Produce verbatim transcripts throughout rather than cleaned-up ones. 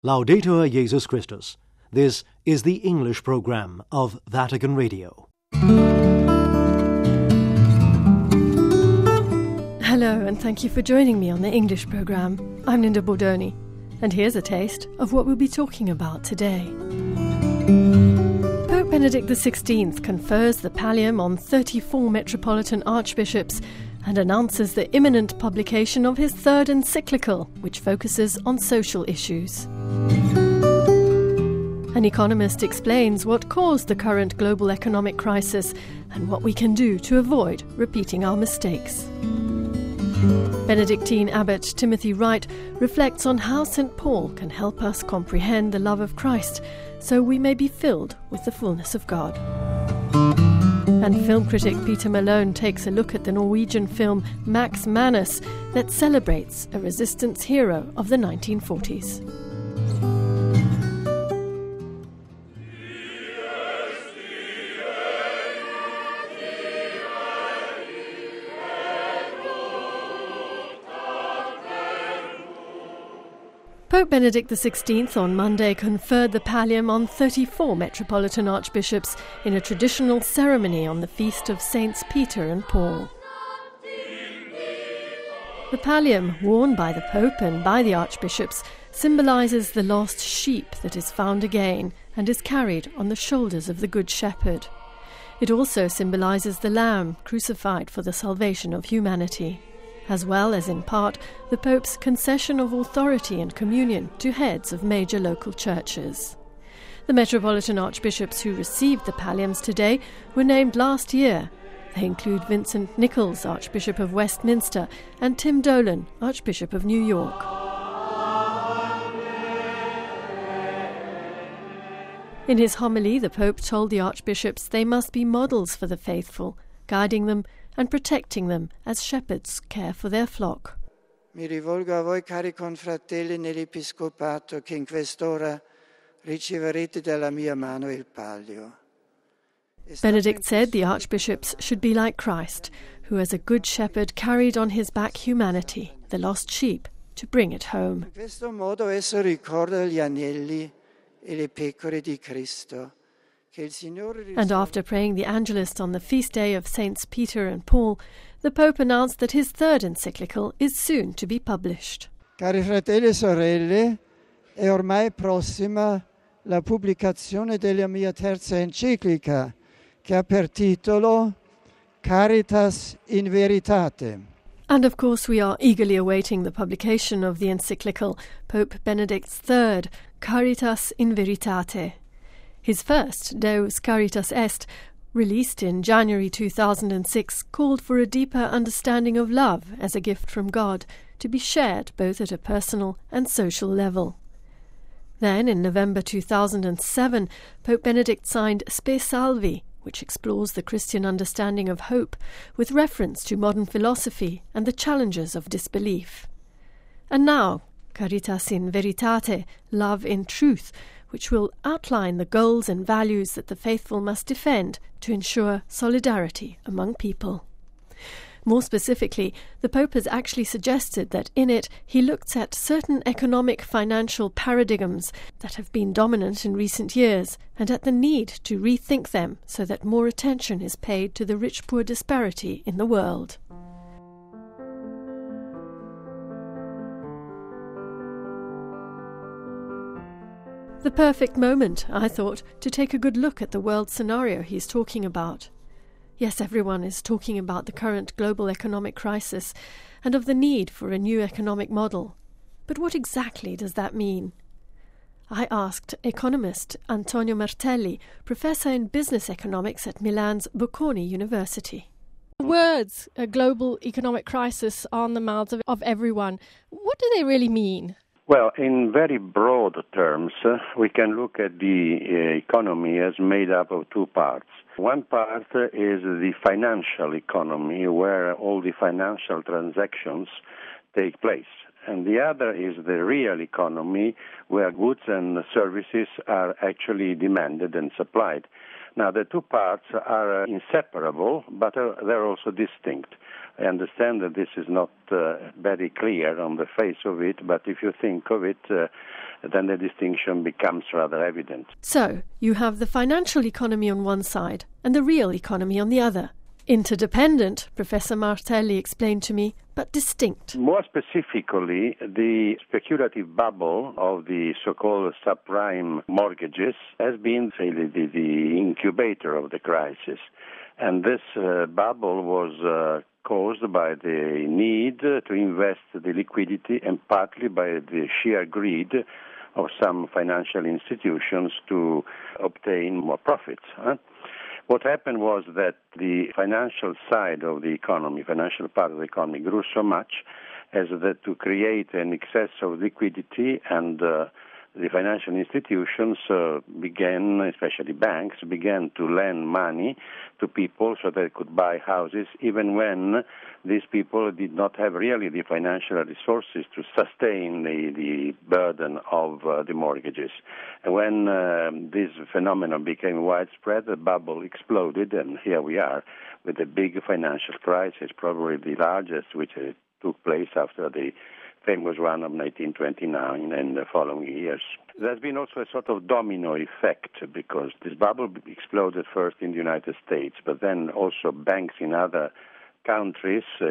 Laudetur Jesus Christus. This is the English program of Vatican Radio. Hello, and thank you for joining me on the English program. I'm Linda Bordoni, and here's a taste of what we'll be talking about today. Pope Benedict the sixteenth confers the pallium on thirty-four metropolitan archbishops and announces the imminent publication of his third encyclical, which focuses on social issues. An economist explains what caused the current global economic crisis and what we can do to avoid repeating our mistakes. Benedictine Abbot Timothy Wright reflects on how Saint Paul can help us comprehend the love of Christ so we may be filled with the fullness of God. And film critic Peter Malone takes a look at the Norwegian film Max Manus that celebrates a resistance hero of the nineteen forties. Pope Benedict the sixteenth on Monday conferred the pallium on thirty-four metropolitan archbishops in a traditional ceremony on the feast of Saints Peter and Paul. The pallium, worn by the Pope and by the archbishops, symbolises the lost sheep that is found again and is carried on the shoulders of the Good Shepherd. It also symbolises the Lamb crucified for the salvation of humanity, as well as, in part, the Pope's concession of authority and communion to heads of major local churches. The metropolitan archbishops who received the palliums today were named last year. They include Vincent Nichols, Archbishop of Westminster, and Tim Dolan, Archbishop of New York. In his homily, the Pope told the archbishops they must be models for the faithful, guiding them and protecting them as shepherds care for their flock. Mi rivolgo a voi, cari confratelli nell'episcopato, che in quest'ora riceverete dalla mia mano il palio. Benedict said the archbishops should be like Christ, who as a good shepherd carried on his back humanity, the lost sheep, to bring it home. In questo modo esso ricorda gli agnelli e le pecore di Cristo. And after praying the Angelus on the feast day of Saints Peter and Paul, the Pope announced that his third encyclical is soon to be published. Cari fratelli e sorelle, è ormai prossima la pubblicazione della mia terza enciclica, che ha per titolo Caritas in Veritate. And of course we are eagerly awaiting the publication of the encyclical Pope Benedict's third, Caritas in Veritate. His first, Deus Caritas Est, released in January two thousand six, called for a deeper understanding of love as a gift from God, to be shared both at a personal and social level. Then, in November two thousand seven, Pope Benedict signed Spe Salvi, which explores the Christian understanding of hope, with reference to modern philosophy and the challenges of disbelief. And now, Caritas in Veritate, Love in Truth, which will outline the goals and values that the faithful must defend to ensure solidarity among people. More specifically, the Pope has actually suggested that in it he looks at certain economic financial paradigms that have been dominant in recent years and at the need to rethink them so that more attention is paid to the rich-poor disparity in the world. The perfect moment, I thought, to take a good look at the world scenario he's talking about. Yes, everyone is talking about the current global economic crisis and of the need for a new economic model. But what exactly does that mean? I asked economist Antonio Martelli, professor in business economics at Milan's Bocconi University. Words, a global economic crisis, are on the mouths of, of everyone. What do they really mean? Well, in very broad terms, uh, we can look at the uh, economy as made up of two parts. One part uh, is the financial economy, where all the financial transactions take place. And the other is the real economy, where goods and services are actually demanded and supplied. Now, the two parts are inseparable, but they're also distinct. I understand that this is not uh, very clear on the face of it, but if you think of it, uh, then the distinction becomes rather evident. So, you have the financial economy on one side and the real economy on the other. Interdependent, Professor Martelli explained to me, but distinct. More specifically, the speculative bubble of the so-called subprime mortgages has been, say, the, the, the incubator of the crisis. And this uh, bubble was uh, caused by the need to invest the liquidity and partly by the sheer greed of some financial institutions to obtain more profits. Huh? What happened was that the financial side of the economy, financial part of the economy, grew so much as that to create an excess of liquidity, and uh, the financial institutions uh, began, especially banks, began to lend money to people so they could buy houses, even when these people did not have really the financial resources to sustain the, the burden of uh, the mortgages. And when uh, this phenomenon became widespread, the bubble exploded, and here we are with a big financial crisis, probably the largest which uh, took place after the famous one of nineteen twenty-nine and the following years. There's been also a sort of domino effect because this bubble exploded first in the United States, but then also banks in other countries, uh,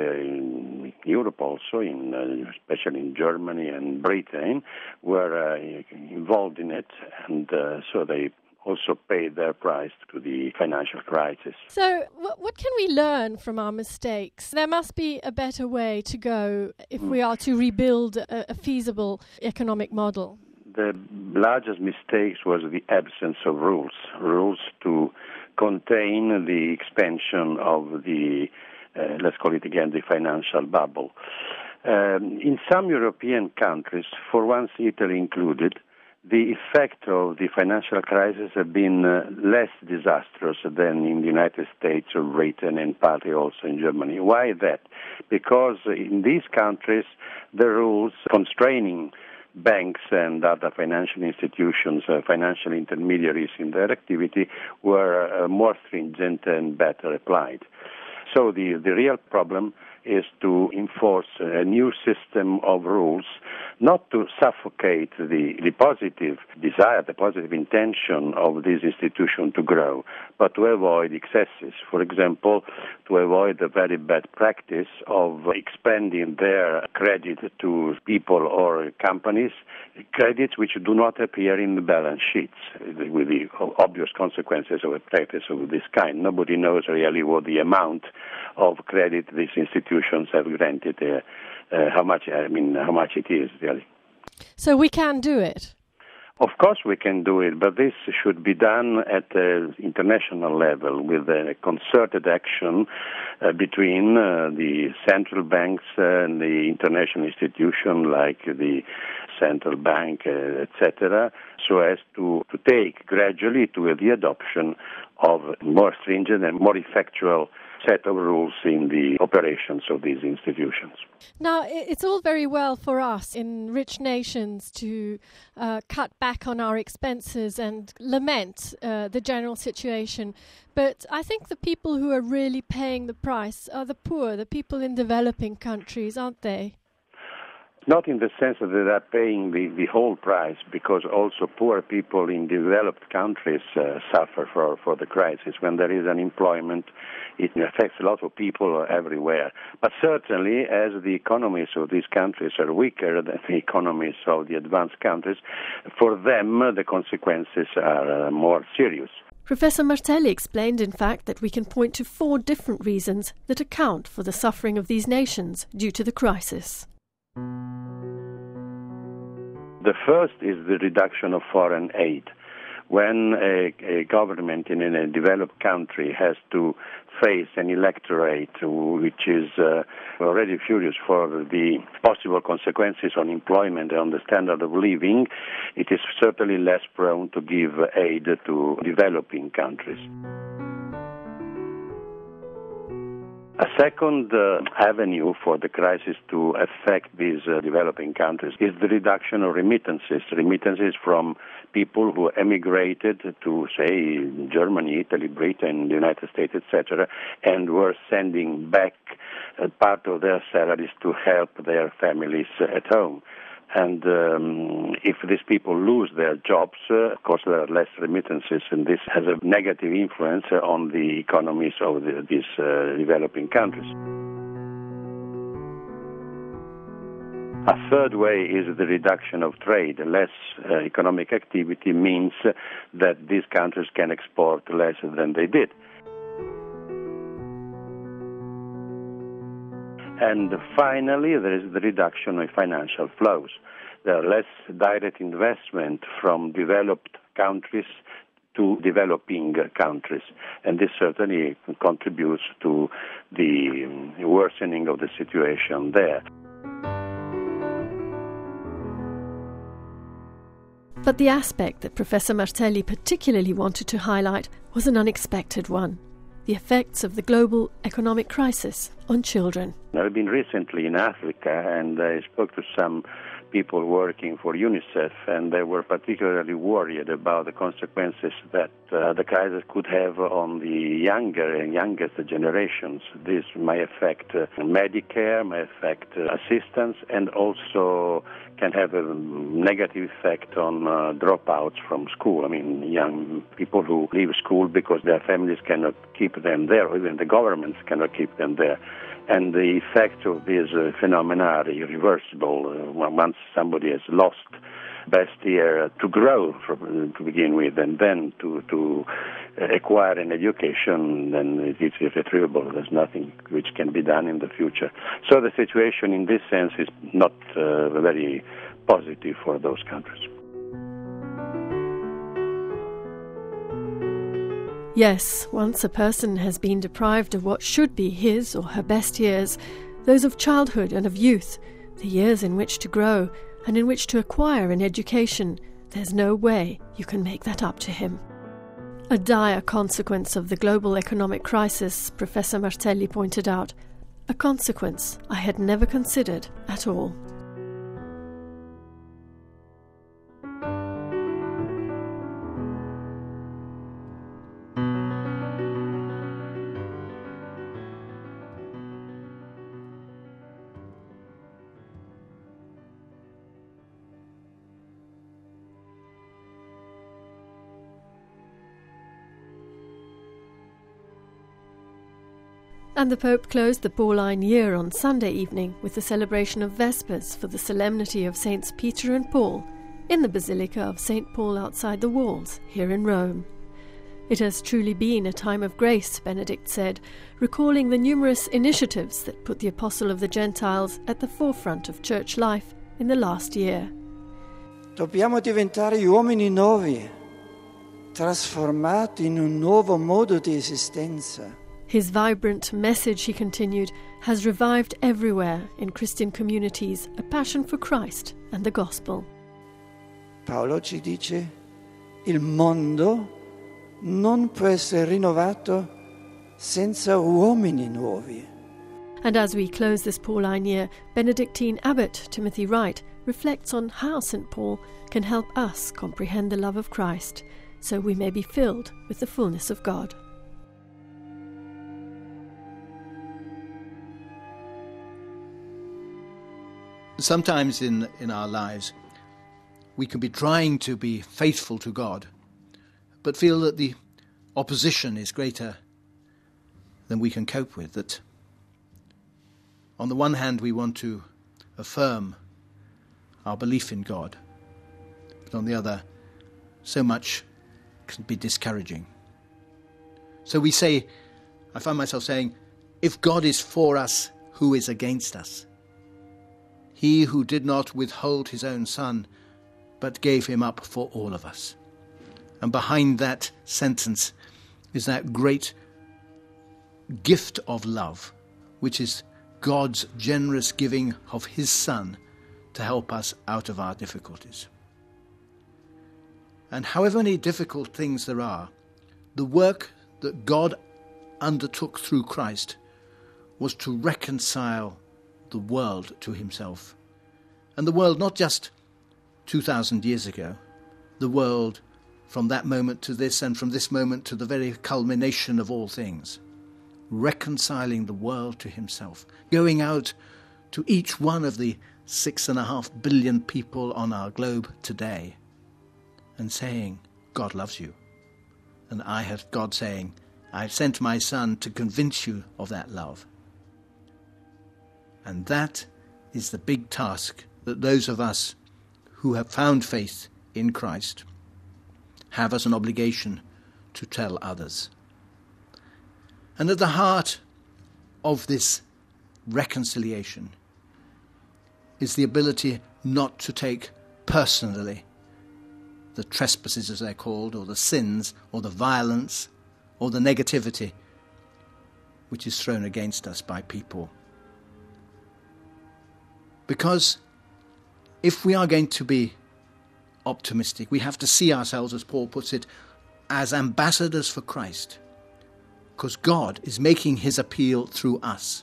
in Europe also, in, uh, especially in Germany and Britain, were uh, involved in it, and uh, so they also paid their price to the financial crisis. So what can we learn from our mistakes? There must be a better way to go if we are to rebuild a, a feasible economic model. The largest mistakes was the absence of rules, rules to contain the expansion of the, uh, let's call it again, the financial bubble. Um, in some European countries, for once Italy included, the effect of the financial crisis have been uh, less disastrous than in the United States or Britain and partly also in Germany. Why that? Because in these countries, the rules constraining banks and other financial institutions, uh, financial intermediaries in their activity were uh, more stringent and better applied. So the, the real problem is to enforce a new system of rules, not to suffocate the, the positive desire, the positive intention of this institution to grow, but to avoid excesses. For example, to avoid the very bad practice of expanding their credit to people or companies, credits which do not appear in the balance sheets, with the obvious consequences of a practice of this kind. Nobody knows really what the amount of credit these institutions have granted, uh, uh, how much, I mean, how much it is, really. So we can do it? Of course we can do it, but this should be done at the international level with a concerted action uh, between uh, the central banks uh, and the international institutions like the central bank, uh, et cetera, so as to, to take gradually to the adoption of more stringent and more effectual set of rules in the operations of these institutions. Now, it's all very well for us in rich nations to uh, cut back on our expenses and lament uh, the general situation, but I think the people who are really paying the price are the poor, the people in developing countries, aren't they? Not in the sense that they are paying the, the whole price, because also poor people in developed countries uh, suffer for, for the crisis. When there is unemployment, it affects a lot of people everywhere. But certainly, as the economies of these countries are weaker than the economies of the advanced countries, for them the consequences are uh, more serious. Professor Martelli explained, in fact, that we can point to four different reasons that account for the suffering of these nations due to the crisis. The first is the reduction of foreign aid. When a, a government in a developed country has to face an electorate which is uh, already furious for the possible consequences on employment and on the standard of living, it is certainly less prone to give aid to developing countries. A second uh, avenue for the crisis to affect these uh, developing countries is the reduction of remittances, remittances from people who emigrated to, say, Germany, Italy, Britain, the United States, et cetera, and were sending back uh, part of their salaries to help their families uh, at home. And um, if these people lose their jobs, uh, of course there are less remittances, and this has a negative influence uh, on the economies of the, these uh, developing countries. A third way is the reduction of trade. Less uh, economic activity means uh, that these countries can export less than they did. And finally, there is the reduction of financial flows. There are less direct investment from developed countries to developing countries, and this certainly contributes to the worsening of the situation there. But the aspect that Professor Martelli particularly wanted to highlight was an unexpected one: the effects of the global economic crisis on children. I've been recently in Africa, and I spoke to some people working for UNICEF, and they were particularly worried about the consequences that uh, the crisis could have on the younger and youngest generations. This may affect uh, Medicare, may affect uh, assistance, and also can have a negative effect on uh, dropouts from school. I mean, young people who leave school because their families cannot keep them there, or even the governments cannot keep them there. And the effect of this uh, phenomena are irreversible. Uh, once somebody has lost best year to grow from, to begin with, and then to, to acquire an education, then it is irretrievable. There's nothing which can be done in the future. So the situation in this sense is not uh, very positive for those countries. Yes, once a person has been deprived of what should be his or her best years, those of childhood and of youth, the years in which to grow and in which to acquire an education, there's no way you can make that up to him. A dire consequence of the global economic crisis, Professor Martelli pointed out, a consequence I had never considered at all. And the Pope closed the Pauline year on Sunday evening with the celebration of Vespers for the solemnity of Saints Peter and Paul in the Basilica of Saint Paul outside the walls here in Rome. It has truly been a time of grace, Benedict said, recalling the numerous initiatives that put the Apostle of the Gentiles at the forefront of church life in the last year. Dobbiamo diventare uomini nuovi, trasformati in un nuovo modo di esistenza. His vibrant message, he continued, has revived everywhere in Christian communities a passion for Christ and the gospel. Paolo ci dice, il mondo non può essere rinnovato senza uomini nuovi. And as we close this Pauline year, Benedictine Abbot Timothy Wright reflects on how Saint Paul can help us comprehend the love of Christ, so we may be filled with the fullness of God. Sometimes in, in our lives, we can be trying to be faithful to God, but feel that the opposition is greater than we can cope with. That on the one hand, we want to affirm our belief in God, but on the other, so much can be discouraging. So we say, I find myself saying, if God is for us, who is against us? He who did not withhold his own son, but gave him up for all of us. And behind that sentence is that great gift of love, which is God's generous giving of his son to help us out of our difficulties. And however many difficult things there are, the work that God undertook through Christ was to reconcile the world to himself. And the world not just two thousand years ago, the world from that moment to this, and from this moment to the very culmination of all things, reconciling the world to himself, going out to each one of the six and a half billion people on our globe today and saying, God loves you. And I have God saying, I've sent my Son to convince you of that love. And that is the big task that those of us who have found faith in Christ have as an obligation to tell others. And at the heart of this reconciliation is the ability not to take personally the trespasses, as they're called, or the sins, or the violence, or the negativity which is thrown against us by people. Because if we are going to be optimistic, we have to see ourselves, as Paul puts it, as ambassadors for Christ, because God is making his appeal through us.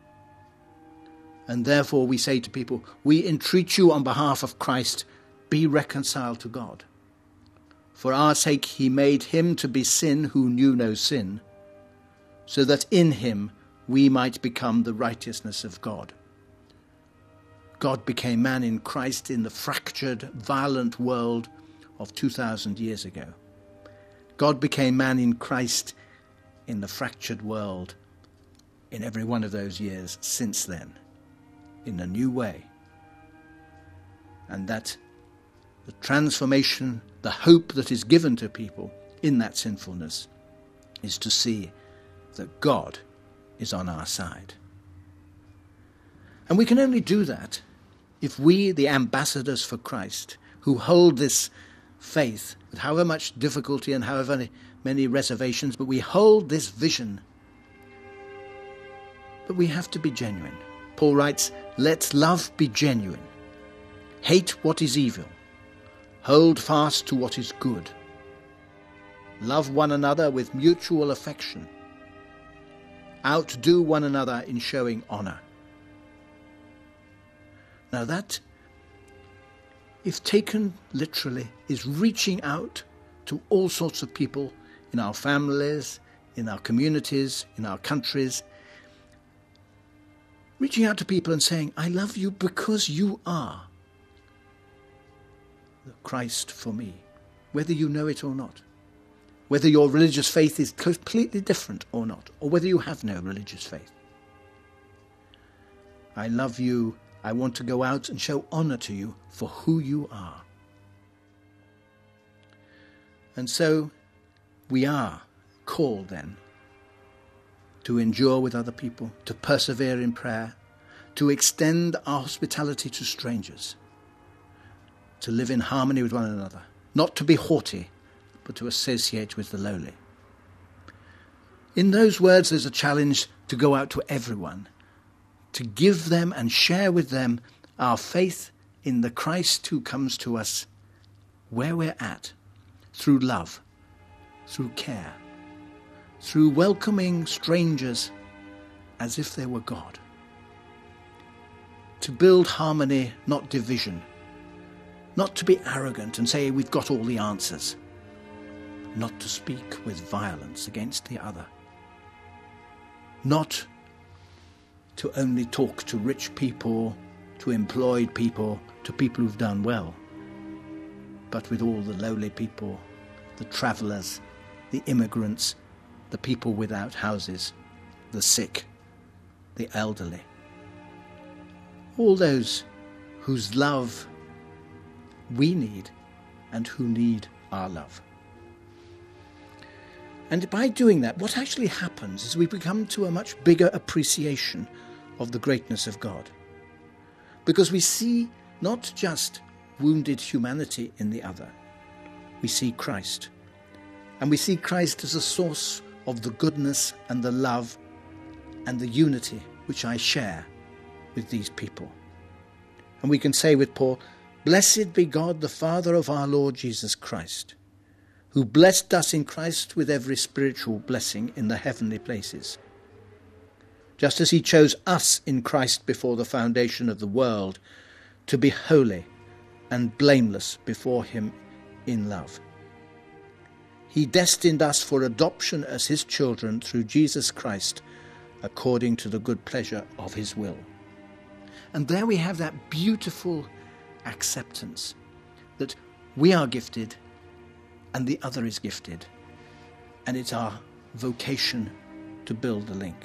And therefore we say to people, we entreat you on behalf of Christ, be reconciled to God. For our sake he made him to be sin who knew no sin, so that in him we might become the righteousness of God. God became man in Christ in the fractured, violent world of two thousand years ago. God became man in Christ in the fractured world in every one of those years since then, in a new way. And that the transformation, the hope that is given to people in that sinfulness is to see that God is on our side. And we can only do that if we, the ambassadors for Christ, who hold this faith with however much difficulty and however many reservations, but we hold this vision, but we have to be genuine. Paul writes, let love be genuine. Hate what is evil. Hold fast to what is good. Love one another with mutual affection. Outdo one another in showing honour. Now that, if taken literally, is reaching out to all sorts of people in our families, in our communities, in our countries. Reaching out to people and saying, I love you because you are the Christ for me, whether you know it or not. Whether your religious faith is completely different or not, or whether you have no religious faith. I love you. I want to go out and show honour to you for who you are. And so we are called then to endure with other people, to persevere in prayer, to extend our hospitality to strangers, to live in harmony with one another, not to be haughty, but to associate with the lowly. In those words, there's a challenge to go out to everyone, to give them and share with them our faith in the Christ who comes to us where we're at, through love, through care, through welcoming strangers as if they were God. To build harmony, not division. Not to be arrogant and say we've got all the answers. Not to speak with violence against the other. Not to only talk to rich people, to employed people, to people who've done well, but with all the lowly people, the travellers, the immigrants, the people without houses, the sick, the elderly. All those whose love we need and who need our love. And by doing that, what actually happens is we become to a much bigger appreciation of the greatness of God. Because we see not just wounded humanity in the other, we see Christ. And we see Christ as a source of the goodness and the love and the unity which I share with these people. And we can say with Paul, blessed be God, the Father of our Lord Jesus Christ, who blessed us in Christ with every spiritual blessing in the heavenly places. just as he chose us in Christ before the foundation of the world, to be holy and blameless before him in love. He destined us for adoption as his children through Jesus Christ, according to the good pleasure of his will. And there we have that beautiful acceptance that we are gifted and the other is gifted, and it's our vocation to build the link.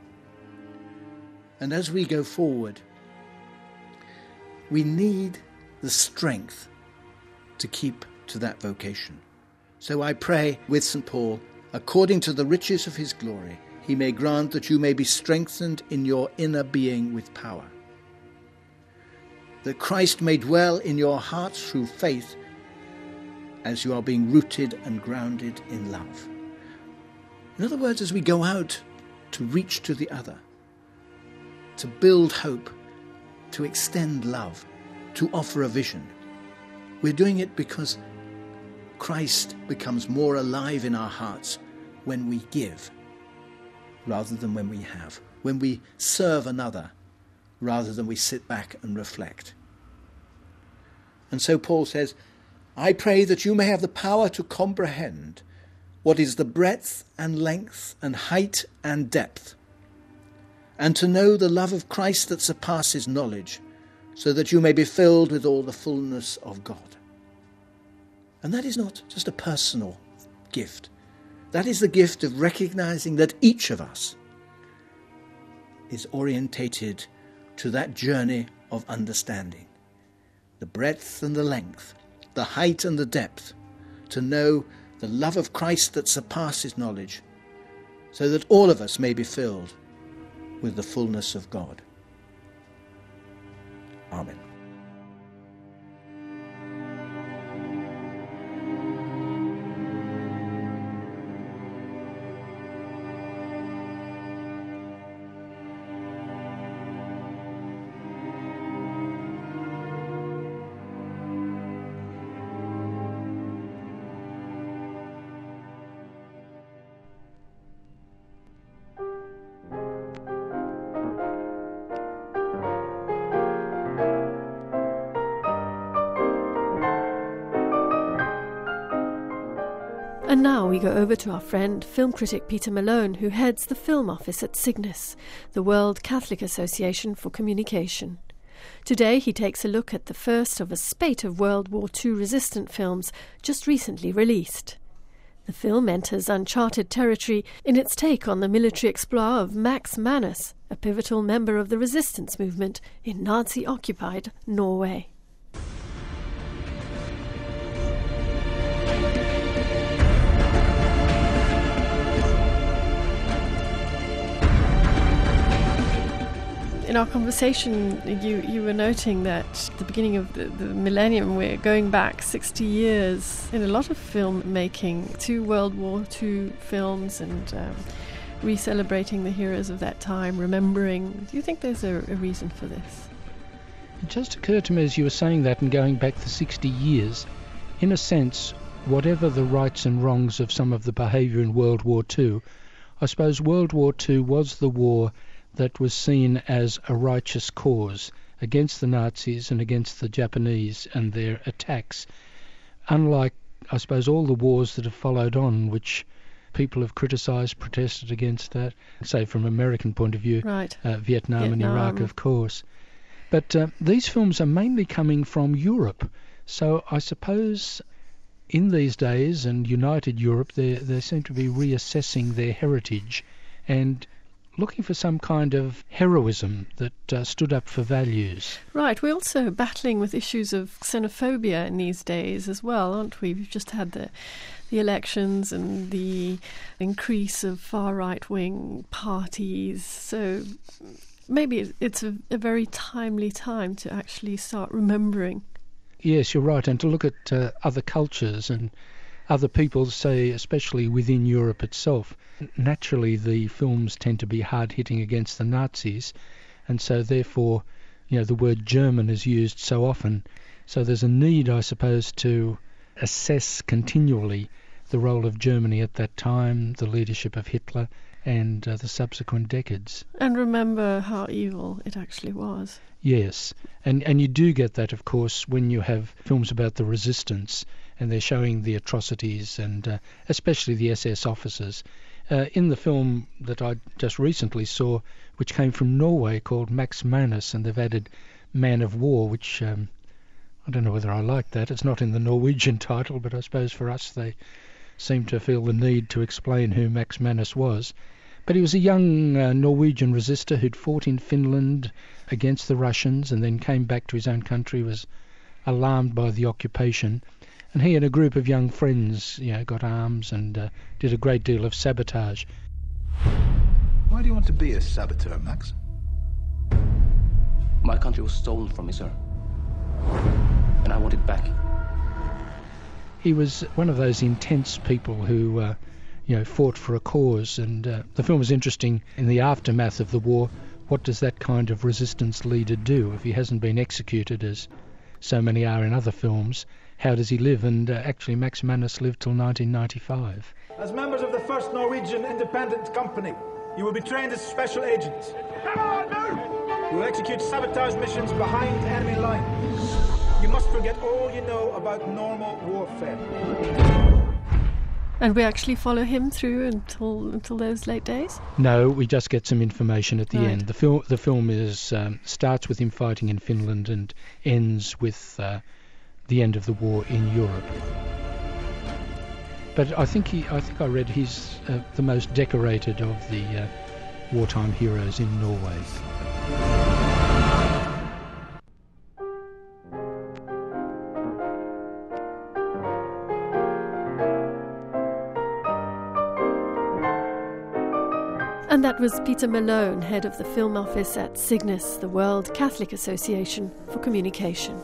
And as we go forward, we need the strength to keep to that vocation. So I pray with Saint Paul, according to the riches of his glory, he may grant that you may be strengthened in your inner being with power, that Christ may dwell in your hearts through faith, as you are being rooted and grounded in love. In other words, as we go out to reach to the other, to build hope, to extend love, to offer a vision, we're doing it because Christ becomes more alive in our hearts when we give rather than when we have, when we serve another rather than we sit back and reflect. And so Paul says, I pray that you may have the power to comprehend what is the breadth and length and height and depth, and to know the love of Christ that surpasses knowledge, so that you may be filled with all the fullness of God. And that is not just a personal gift. That is the gift of recognizing that each of us is orientated to that journey of understanding, the breadth and the length, the height and the depth, to know the love of Christ that surpasses knowledge, so that all of us may be filled with the fullness of God. Amen. And now we go over to our friend, film critic Peter Malone, who heads the film office at Cygnus, the World Catholic Association for Communication. Today he takes a look at the first of a spate of World War Two resistant films just recently released. The film enters uncharted territory in its take on the military exploit of Max Manus, a pivotal member of the resistance movement in Nazi-occupied Norway. In our conversation, you, you were noting that at the beginning of the, the millennium, we're going back sixty years in a lot of filmmaking to World War Two films and um, re-celebrating the heroes of that time, remembering. Do you think there's a, a reason for this? It just occurred to me as you were saying that and going back the sixty years, in a sense, whatever the rights and wrongs of some of the behaviour in World War Two, I suppose World War Two was the war that was seen as a righteous cause against the Nazis and against the Japanese and their attacks, unlike, I suppose, all the wars that have followed on, which people have criticised, protested against that, say from an American point of view, right. uh, Vietnam, Vietnam and Iraq, of course. But uh, these films are mainly coming from Europe, so I suppose in these days, and United Europe, they they seem to be reassessing their heritage and looking for some kind of heroism that uh, stood up for values. Right, we're also battling with issues of xenophobia in these days as well, aren't we? We've just had the the elections and the increase of far right-wing parties, so maybe it's a, a very timely time to actually start remembering. Yes, you're right, and to look at uh, other cultures and other people, say, especially within Europe itself. Naturally, the films tend to be hard-hitting against the Nazis, and so therefore, you know, the word German is used so often. So there's a need, I suppose, to assess continually the role of Germany at that time, the leadership of Hitler, and uh, the subsequent decades. And remember how evil it actually was. Yes, and and you do get that, of course, when you have films about the resistance and they're showing the atrocities and uh, especially the S S officers. Uh, in the film that I just recently saw, which came from Norway, called Max Manus, and they've added Man of War, which um, I don't know whether I like that. It's not in the Norwegian title, but I suppose for us they seem to feel the need to explain who Max Manus was. But he was a young uh, Norwegian resistor who'd fought in Finland against the Russians and then came back to his own country, was alarmed by the occupation. And he and a group of young friends, you know, got arms and uh, did a great deal of sabotage. Why do you want to be a saboteur, Max? My country was stolen from me, sir. And I want it back. He was one of those intense people who, uh, you know, fought for a cause. And uh, the film was interesting in the aftermath of the war. What does that kind of resistance leader do if he hasn't been executed, as so many are in other films? How does he live? And uh, actually, Max Manus lived till nineteen ninety-five. As members of the first Norwegian Independent Company, you will be trained as special agents. You will execute sabotage missions behind enemy lines. You must forget all you know about normal warfare. And we actually follow him through until until those late days? No, we just get some information at the right. end. The film the film is um, starts with him fighting in Finland and ends with uh, the end of the war in Europe. But I think he, I think I read he's uh, the most decorated of the uh, wartime heroes in Norway. And that was Peter Malone, head of the film office at Cygnus, the World Catholic Association for Communication.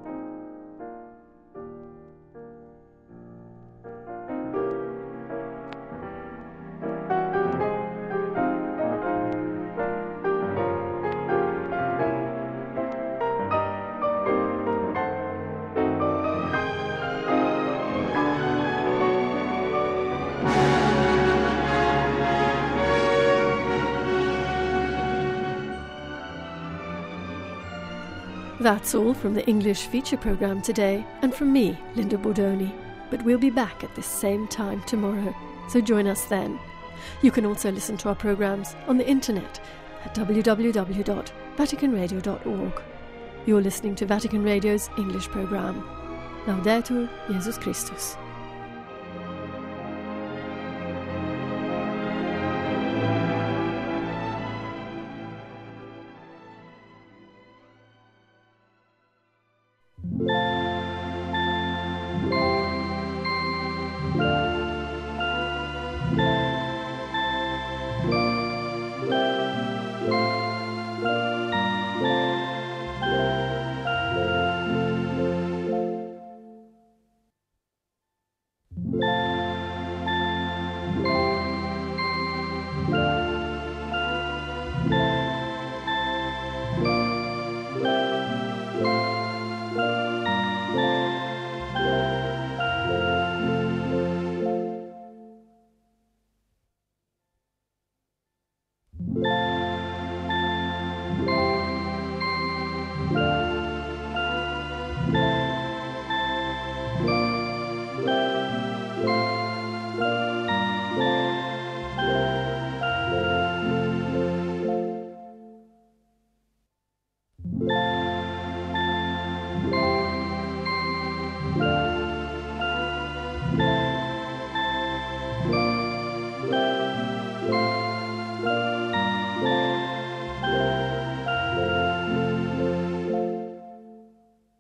That's all from the English feature programme today, and from me, Linda Bordoni. But we'll be back at this same time tomorrow, so join us then. You can also listen to our programmes on the internet at w w w dot vatican radio dot org. You're listening to Vatican Radio's English programme. Laudetur Jesus Christus.